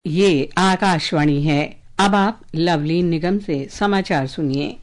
ये आकाशवाणी है। अब आप लवलीन निगम से समाचार सुनिए।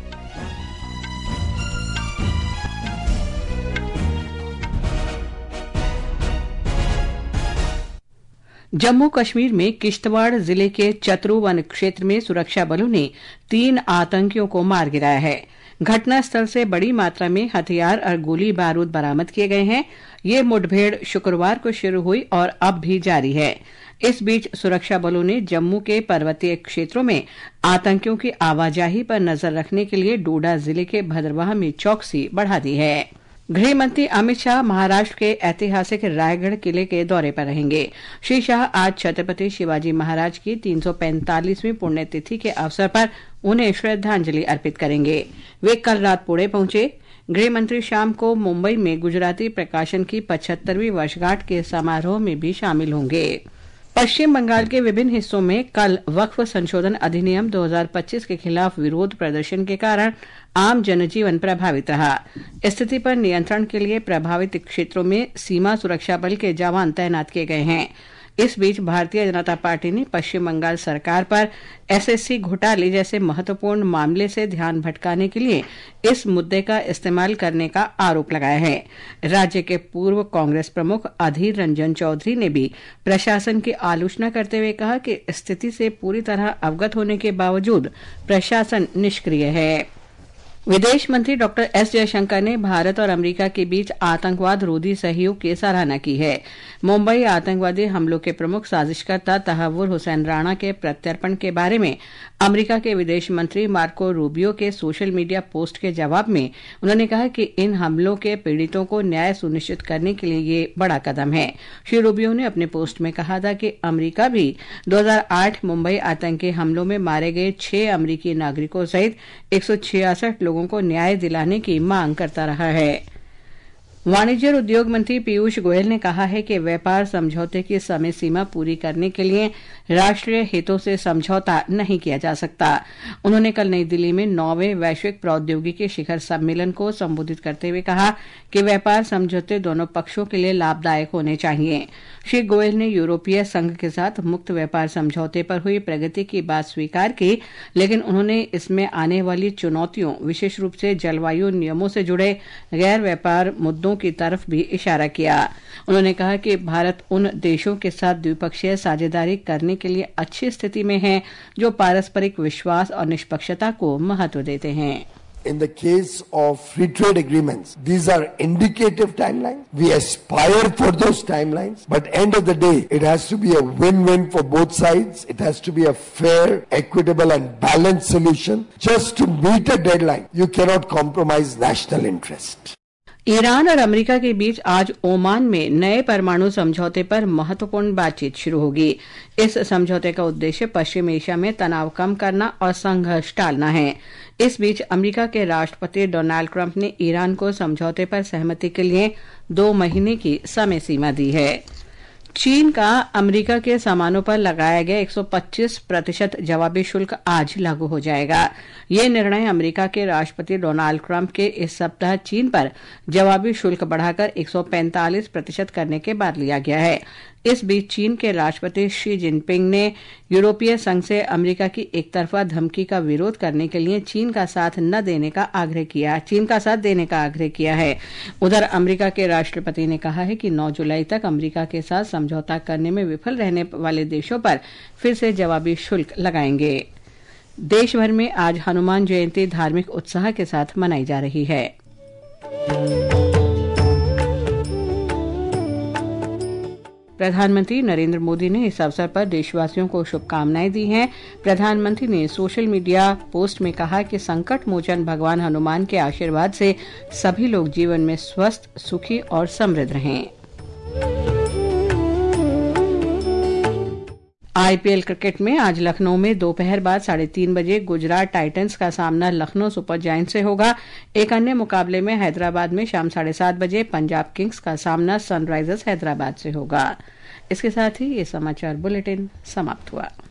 जम्मू कश्मीर में किश्तवाड़ जिले के चतरू वन क्षेत्र में सुरक्षा बलों ने 3 आतंकियों को मार गिराया है। घटनास्थल से बड़ी मात्रा में हथियार और गोली बारूद बरामद किए गए हैं। ये मुठभेड़ शुक्रवार को शुरू हुई और अब भी जारी है। इस बीच सुरक्षा बलों ने जम्मू के पर्वतीय क्षेत्रों में आतंकियों की आवाजाही पर नजर रखने के लिए डोडा जिले के भद्रवाह में चौकसी बढ़ा दी है। गृह मंत्री अमित शाह महाराष्ट्र के ऐतिहासिक रायगढ़ किले के दौरे पर रहेंगे। श्री शाह आज छत्रपति शिवाजी महाराज की 345वीं पुण्यतिथि के अवसर पर उन्हें श्रद्धांजलि अर्पित करेंगे। वे कल रात पुणे पहुंचे। गृह मंत्री शाम को मुंबई में गुजराती प्रकाशन की 75वीं वर्षगांठ के समारोह में भी शामिल होंगे। पश्चिम बंगाल के विभिन्न हिस्सों में कल वक्फ संशोधन अधिनियम 2025 के खिलाफ विरोध प्रदर्शन के कारण आम जनजीवन प्रभावित रहा। स्थिति पर नियंत्रण के लिए प्रभावित क्षेत्रों में सीमा सुरक्षा बल के जवान तैनात किए गए हैं। इस बीच भारतीय जनता पार्टी ने पश्चिम बंगाल सरकार पर एसएससी घोटाले जैसे महत्वपूर्ण मामले से ध्यान भटकाने के लिए इस मुद्दे का इस्तेमाल करने का आरोप लगाया है। राज्य के पूर्व कांग्रेस प्रमुख अधीर रंजन चौधरी ने भी प्रशासन की आलोचना करते हुए कहा कि स्थिति से पूरी तरह अवगत होने के बावजूद प्रशासन निष्क्रिय है। विदेश मंत्री डॉक्टर एस जयशंकर ने भारत और अमेरिका के बीच आतंकवाद रोधी सहयोग की सराहना की है। मुंबई आतंकवादी हमलों के प्रमुख साजिशकर्ता तहव्वुर हुसैन राणा के प्रत्यर्पण के बारे में अमेरिका के विदेश मंत्री मार्को रूबियो के सोशल मीडिया पोस्ट के जवाब में उन्होंने कहा कि इन हमलों के पीड़ितों को न्याय सुनिश्चित करने के लिए ये बड़ा कदम है। श्री रूबियो ने अपने पोस्ट में कहा था कि अमेरिका भी 2008 मुंबई आतंकी हमलों में मारे गए 6 अमेरिकी नागरिकों सहित 166 लोगों को न्याय दिलाने की मांग करता रहा है। वाणिज्य और उद्योग मंत्री पीयूष गोयल ने कहा है कि व्यापार समझौते की समय सीमा पूरी करने के लिए राष्ट्रीय हितों से समझौता नहीं किया जा सकता। उन्होंने कल नई दिल्ली में 9वें वैश्विक प्रौद्योगिकी शिखर सम्मेलन को संबोधित करते हुए कहा कि व्यापार समझौते दोनों पक्षों के लिए लाभदायक होने चाहिए। श्री गोयल ने यूरोपीय संघ के साथ मुक्त व्यापार समझौते पर हुई प्रगति की बात स्वीकार की, लेकिन उन्होंने इसमें आने वाली चुनौतियों, विशेष रूप से जलवायु नियमों से जुड़े गैर व्यापार मुद्दों की तरफ भी इशारा किया। उन्होंने कहा कि भारत उन देशों के साथ द्विपक्षीय साझेदारी करने के लिए अच्छी स्थिति में है जो पारस्परिक विश्वास और निष्पक्षता को महत्व देते हैं। In the case of free trade agreements, these are indicative timelines. We aspire for those timelines, but end of the day, it has to be a win-win for both sides. It has to be a fair, equitable and balanced solution. Just to meet a deadline, you cannot compromise national interest. Iran और America के बीच आज Oman में नए परमाणु समझौते पर महत्वपूर्ण बातचीत शुरू होगी। इस समझौते का उद्देश्य पश्चिम एशिया में तनाव कम करना और संघर्ष टालना है। इस बीच अमेरिका के राष्ट्रपति डोनाल्ड ट्रंप ने ईरान को समझौते पर सहमति के लिए 2 महीने की समय सीमा दी है। चीन का अमेरिका के सामानों पर लगाया गया 125% जवाबी शुल्क आज लागू हो जाएगा। ये निर्णय अमेरिका के राष्ट्रपति डोनाल्ड ट्रंप के इस सप्ताह चीन पर जवाबी शुल्क बढ़ाकर 145% करने के बाद लिया गया है। इस बीच चीन के राष्ट्रपति शी जिनपिंग ने यूरोपीय संघ से अमेरिका की एकतरफा धमकी का विरोध करने के लिए चीन का साथ देने का आग्रह किया है। उधर अमेरिका के राष्ट्रपति ने कहा है कि 9 जुलाई तक अमेरिका के साथ समझौता करने में विफल रहने वाले देशों पर फिर से जवाबी शुल्क लगाएंगे। देश भर में आज हनुमान जयंती धार्मिक उत्साह के साथ मनाई जा रही है। प्रधानमंत्री नरेंद्र मोदी ने इस अवसर पर देशवासियों को शुभकामनाएं दी हैं। प्रधानमंत्री ने सोशल मीडिया पोस्ट में कहा कि संकट मोचन भगवान हनुमान के आशीर्वाद से सभी लोग जीवन में स्वस्थ, सुखी और समृद्ध रहें। आईपीएल क्रिकेट में आज लखनऊ में दोपहर बाद 3:30 बजे गुजरात टाइटंस का सामना लखनऊ सुपर जायंट्स से होगा। एक अन्य मुकाबले में हैदराबाद में शाम 7:30 बजे पंजाब किंग्स का सामना सनराइजर्स हैदराबाद से होगा। इसके साथ ही ये समाचार बुलेटिन समाप्त हुआ।